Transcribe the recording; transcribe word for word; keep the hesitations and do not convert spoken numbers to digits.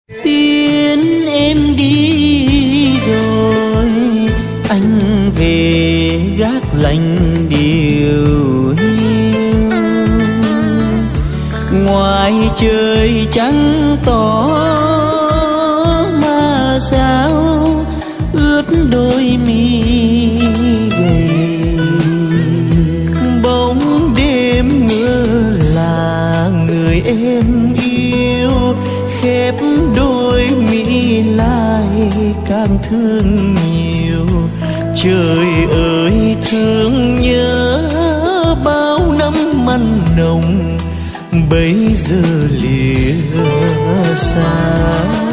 Tiên em đi rồi, anh về gác lạnh điều hiu. Ngoài trời trắng tỏ mà sao ướt đôi mi gầy. Bóng đêm mưa là người em yêu, khép đôi mi lại càng thương nhiều. Trời ơi thương nhớ bao năm mặn nồng, bây giờ lìa xa.